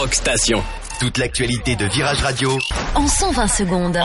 Rock Station. Toute l'actualité de Virage Radio en 120 secondes.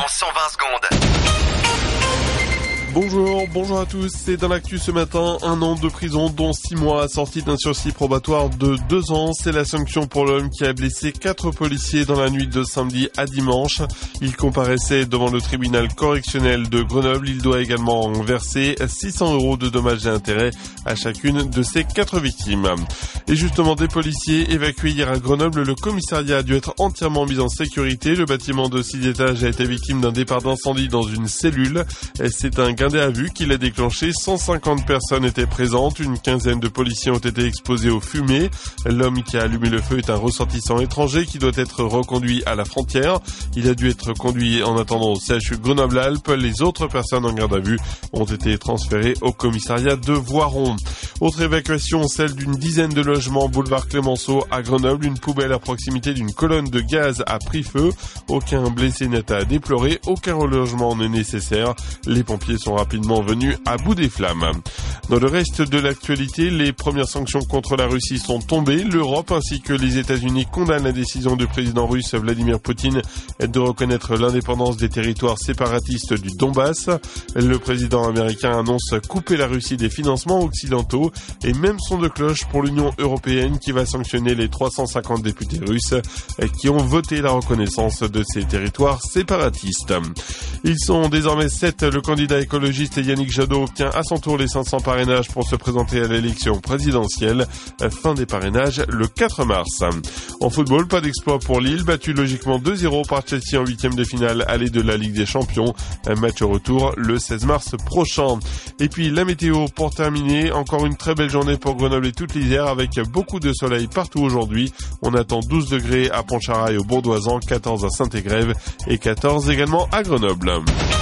Bonjour à tous. C'est dans l'actu ce matin, 1 an de prison dont 6 mois assorti d'un sursis probatoire de 2 ans. C'est la sanction pour l'homme qui a blessé 4 policiers dans la nuit de samedi à dimanche. Il comparaissait devant le tribunal correctionnel de Grenoble. Il doit également verser 600 € de dommages et intérêts à chacune de ces 4 victimes. Et justement, des policiers évacués hier à Grenoble, le commissariat a dû être entièrement mis en sécurité. Le bâtiment de 6 étages a été victime d'un départ d'incendie dans une cellule. C'est un gardé à vue qui l'a déclenché. 150 personnes étaient présentes. Une quinzaine de policiers ont été exposés aux fumées. L'homme qui a allumé le feu est un ressortissant étranger qui doit être reconduit à la frontière. Il a dû être conduit en attendant au CHU Grenoble-Alpes. Les autres personnes en garde à vue ont été transférées au commissariat de Voiron. Autre évacuation, celle d'une dizaine de logements boulevard Clémenceau à Grenoble. Une poubelle à proximité d'une colonne de gaz a pris feu. Aucun blessé n'est à déplorer. Aucun relogement n'est nécessaire. Les pompiers sont rapidement venus à bout des flammes. Dans le reste de l'actualité, les premières sanctions contre la Russie sont tombées. L'Europe ainsi que les États-Unis condamnent la décision du président russe Vladimir Poutine de reconnaître l'indépendance des territoires séparatistes du Donbass. Le président américain annonce couper la Russie des financements occidentaux et même son de cloche pour l'Union européenne qui va sanctionner les 350 députés russes qui ont voté la reconnaissance de ces territoires séparatistes. Ils sont désormais 7. Le candidat écologiste Yannick Jadot obtient à son tour les 500 parrainages pour se présenter à l'élection présidentielle. Fin des parrainages le 4 mars. En football, pas d'exploit pour Lille, battu logiquement 2-0 par Chelsea en 8e de finale aller de la Ligue des Champions. Un match au retour le 16 mars prochain. Et puis la météo pour terminer, encore une très belle journée pour Grenoble et toute l'Isère avec beaucoup de soleil partout aujourd'hui. On attend 12 degrés à Pontcharra et au Bourdoisan, 14 à Saint-Égrève et 14 également à Grenoble.